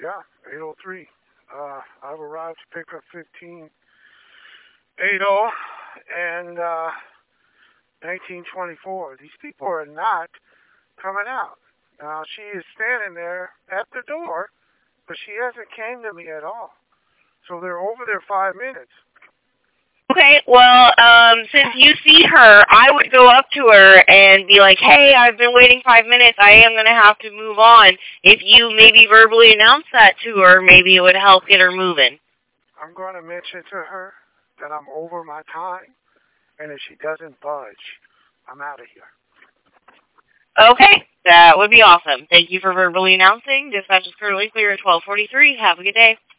Yeah, 803. I've arrived to pick up 1580 and 1924. These people are not coming out. Now, she is standing there at the door, but she hasn't came to me at all. So they're over there 5 minutes. Okay, well, since you see her, I would go up to her and be like, hey, I've been waiting 5 minutes. I am going to have to move on. If you maybe verbally announce that to her, maybe it would help get her moving. I'm going to mention to her that I'm over my time, and if she doesn't budge, I'm out of here. Okay, that would be awesome. Thank you for verbally announcing. Dispatch is currently clear at 12:43. Have a good day.